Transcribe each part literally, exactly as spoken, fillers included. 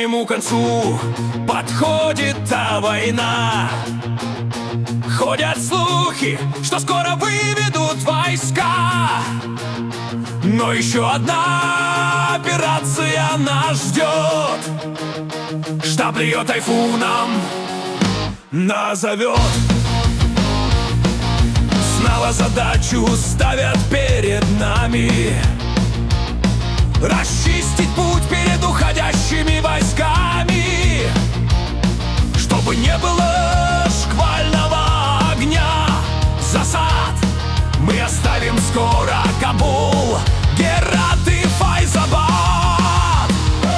своему концу подходит та война. Ходят слухи, что скоро выведут войска, но еще одна операция нас ждет. Штаб ее тайфуном назовет. Снова задачу ставят перед нами: расчистить путь перед уходящими войсками, чтобы не было шквального огня, засад. Мы оставим скоро Кабул, Герат и Файзабад.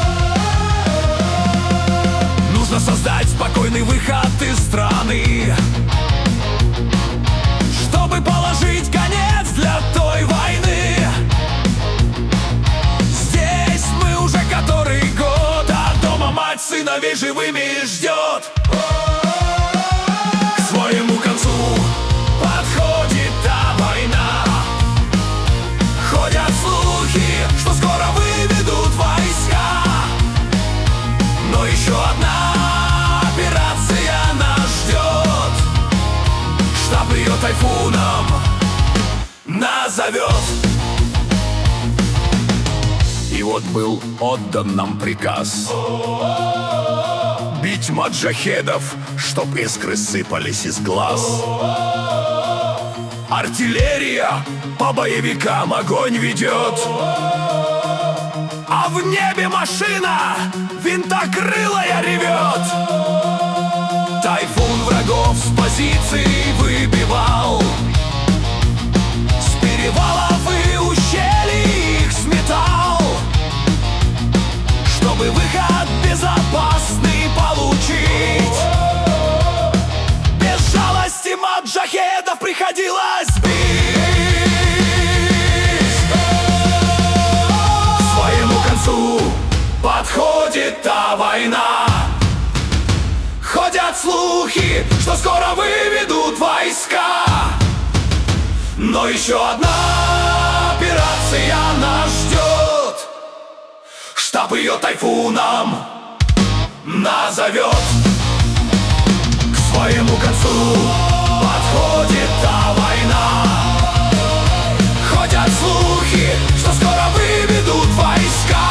Нужно создать спокойный выход из страны, чтобы положить конец для той войны. Здесь мы уже который год, а дома мать сыновей живыми ждет. К своему концу подходит та война. Ходят слухи, что скоро выведут войска, но еще одна операция нас ждет. Штаб ее тайфуном назовет. И вот был отдан нам приказ бить маджахедов, чтоб искры сыпались из глаз. Артиллерия по боевикам огонь ведет, а в небе машина винтокрылая ревет. Тайфун врагов с позиций выбивал, с перевалов и ущелий их сметал, чтобы выход безопасный получить. Без жалости маджахедов приходилось бить. К своему концу подходит та война. Ходят слухи, что скоро выведут войска, но еще одна операция нас ждет. Штаб ее тайфуном назовет. К своему концу подходит та война. Ходят слухи, что скоро выведут войска,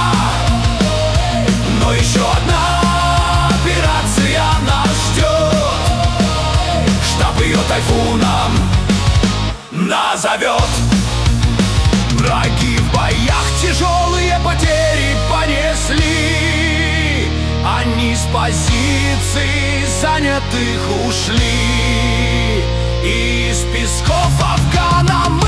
но еще одна операция нас ждет. Штаб ее тайфуном назовет. Враги в боях тяжелые потери понесли, они с позиций занятых ушли, и из песков Афгана